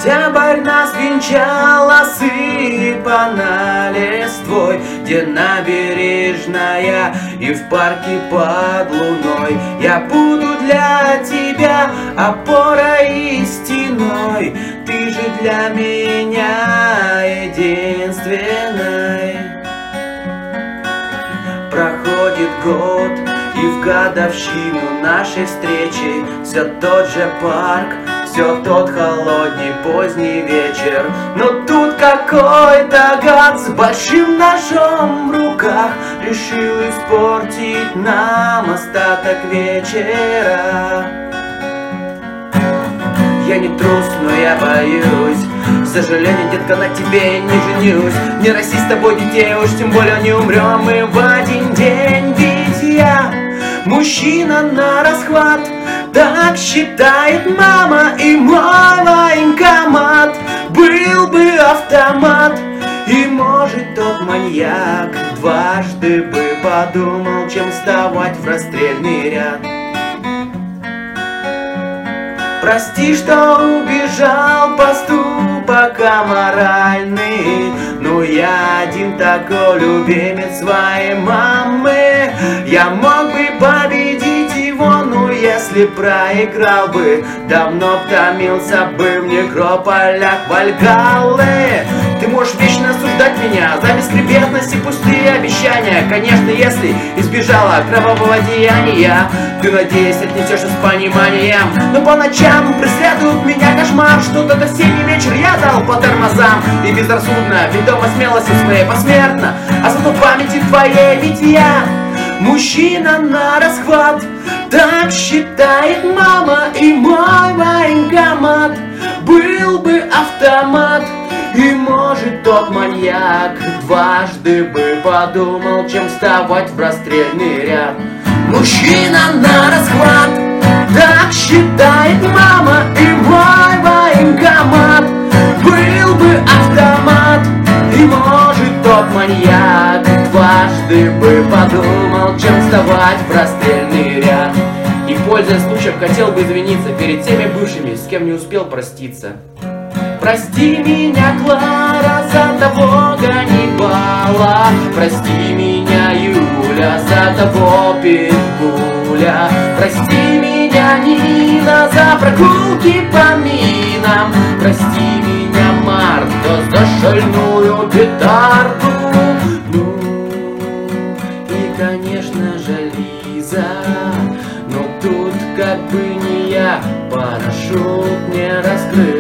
Октябрь нас венчал осыпана листвой, где набережная и в парке под луной. Я буду для тебя опорой и стеной, ты же для меня единственной. Проходит год, и в годовщину нашей встречи все тот же парк, все тот холодный поздний вечер. Но тут какой-то гад с большим ножом в руках решил испортить нам остаток вечера. Я не трус, но я боюсь, к сожалению, детка, на тебе не женюсь. Не расти с тобой детей, уж тем более не умрем мы в один день. Ведь я мужчина на расхват, так считает мама и мой военкомат. Был бы автомат, и может тот маньяк дважды бы подумал, чем вставать в расстрельный ряд. Прости, что убежал, поступок аморальный, но я один такой любимец своей мамы. Я мог бы победить его, но если проиграл бы, давно б томился бы в некрополях Вальгаллы. Ты можешь вечно осуждать меня за бескребетность и пустые обещания. Конечно, если избежала кровавого деяния, ты, надеюсь, отнесешься с пониманием. Но по ночам преследует меня кошмар, что тот осенний вечер я дал по тормозам. И безрассудно, ведомо смелостью своей посмертно, а зато памяти твоей, ведь я мужчина на расхват, так считает мама и мой военкомат. Был бы автомат, и может тот маньяк дважды бы подумал, чем вставать в расстрельный ряд. Мужчина на расхват, так считает мама и мой военкомат. Был бы автомат, и может тот маньяк дважды бы подумал, чем вставать в расстрельный ряд. И, пользуясь случаем, хотел бы извиниться перед теми бывшими, с кем не успел проститься. Прости меня, Клара, за того Ганнибала. Прости меня, Юля, за того Питбуля. Прости меня, Нина, за прогулки по минам. Прости меня, Марта, за шальную петарду. Ну, и, конечно же, Лиза, но тут как бы не я, парашют не раскрыл.